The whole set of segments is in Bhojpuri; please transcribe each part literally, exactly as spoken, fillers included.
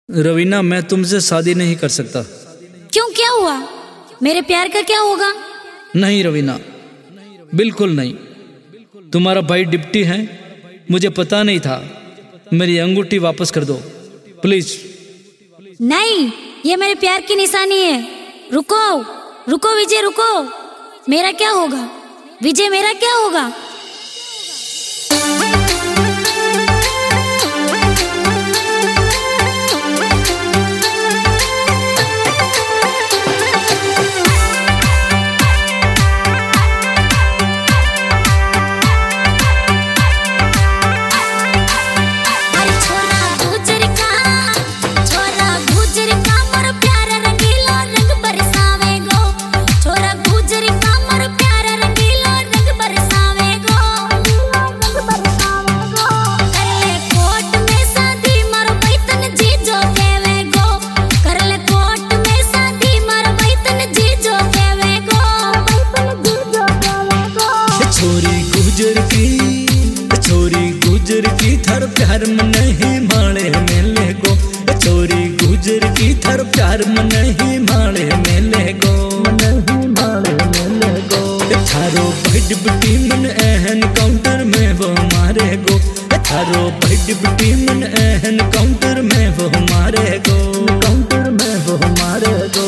रवीना, मैं तुमसे शादी नहीं कर सकता। क्यों, क्या हुआ? मेरे प्यार का क्या होगा? नहीं रवीना, बिल्कुल नहीं। तुम्हारा भाई डिप्टी है, मुझे पता नहीं था। मेरी अंगूठी वापस कर दो प्लीज। नहीं, ये मेरे प्यार की निशानी है। रुको रुको विजय, रुको। मेरा क्या होगा विजय, मेरा क्या होगा? थर प्यार में नहीं माले मेले गो, छोरी गुजर की थर प्यार में नहीं माले मेले गो, नहीं माले मेले गो। थारो बड़ बिटी मन एहन काउंटर में वो मारे गो, थारो बड़ बिटी मन एहन काउंटर में वो मारे गो, काउंटर में वो मारे गो।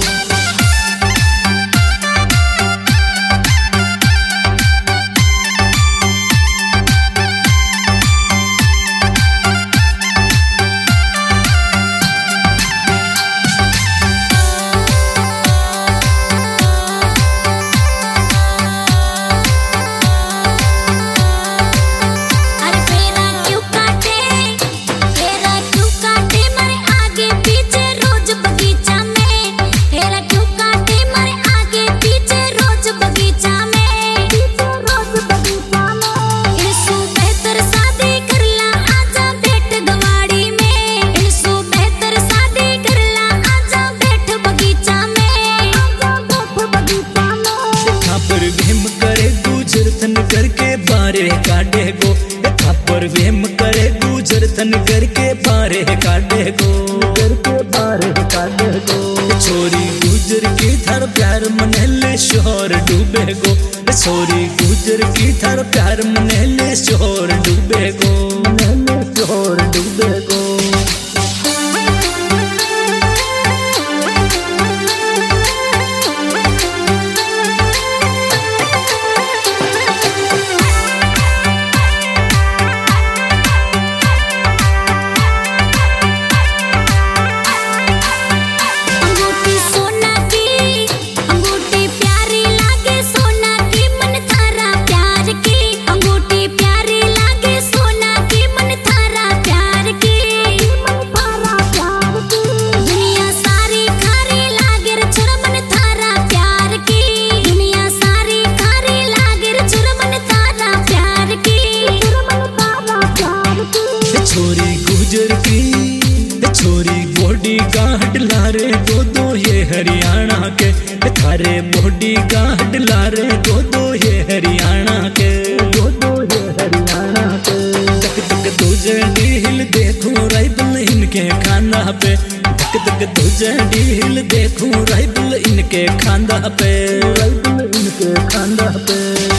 करके बारे काटे गो, थापर वेम करे गुजर तन करके बारे काटे गो, करके बारे काटे गो। छोरी गुजर की थर प्यार मनले शोर डूबे गो, छोरी गुजर की थर प्यार मनले शोर डूबे गो, मनले शोर डूबे गो। छोरी गुजर की छोरी बॉडी गार्ड लारे दो दो ये हरियाणा के, थारे बॉडी गार्ड लारे दो दो ये हरियाणा के, दो दो ये हरियाणा के। तक तक तुझे डील देखूं राइफल इनके खाना पे, तक तक तुझे डील देखूं राइफल इनके खांदा पे, राइफल इनके खांदा पे।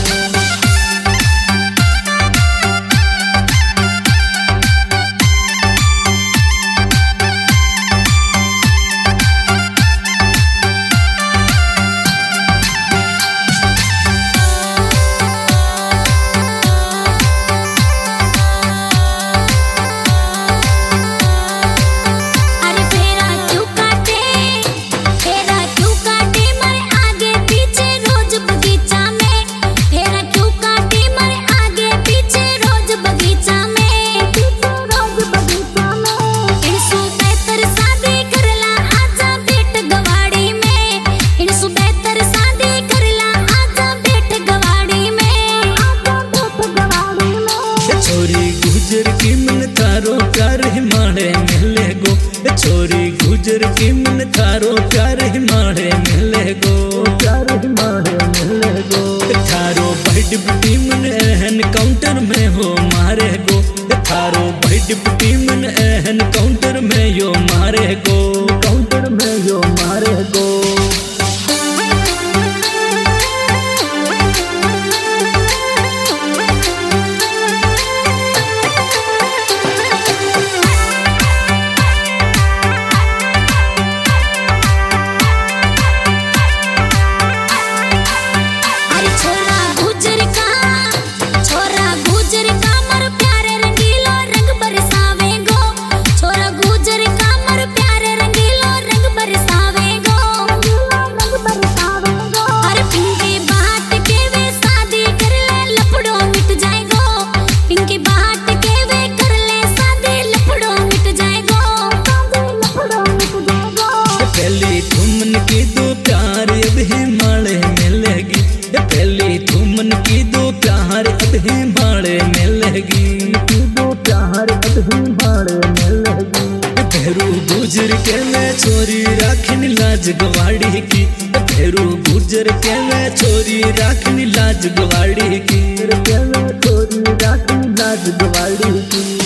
प्यार हिमाड़े मिले गो, छोरी गुजर की मन थारो प्यार हिमाड़े मिले गो, प्यार हिमाड़े मिले गो। थारो बड़ बिटी मन एहन काउंटर में वो मारे गो, थारो बड़ बिटी मन एहन काउंटर में यो मारे को, काउंटर में यो मारे को। माड़े मिलेगी दो प्यार अभी माड़े मिलेगी। फेरू गुजर के मैं छोरी राखनी लाज गवाड़ी की, फेरू गुजर के मैं छोरी राखनी लाज गवाड़ी की, छोरी राखनी लाज गवाड़ी की।